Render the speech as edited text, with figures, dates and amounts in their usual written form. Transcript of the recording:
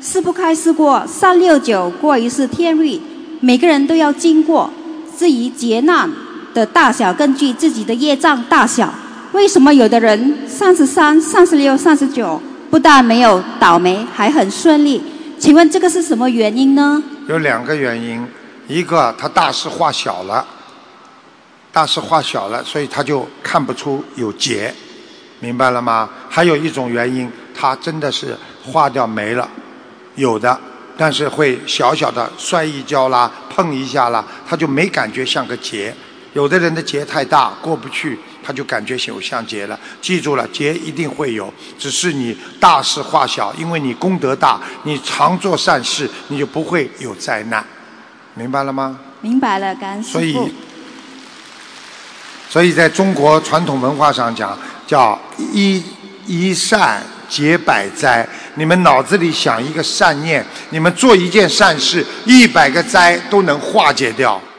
四不开思过369过一世天律，每个人都要经过。至于劫难的大小，根据自己的业障大小。为什么有的人33、36、39不但没有倒霉，还很顺利？请问这个是什么原因呢？ 有2个原因，一个他大事化小了，所以他就看不出有劫，明白了吗？还有一种原因，他真的是化掉没了，有的，但是会小小的摔一跤啦，碰一下啦，他就没感觉像个劫。有的人的劫太大过不去，他就感觉有像劫了。记住了，劫一定会有，只是你大事化小，因为你功德大，你常做善事，你就不会有灾难，明白了吗？ 明白了，感恩师父。 所以在中国传统文化上讲，叫一善解百灾。你们脑子里想一个善念，你们做一件善事，100个灾都能化解掉。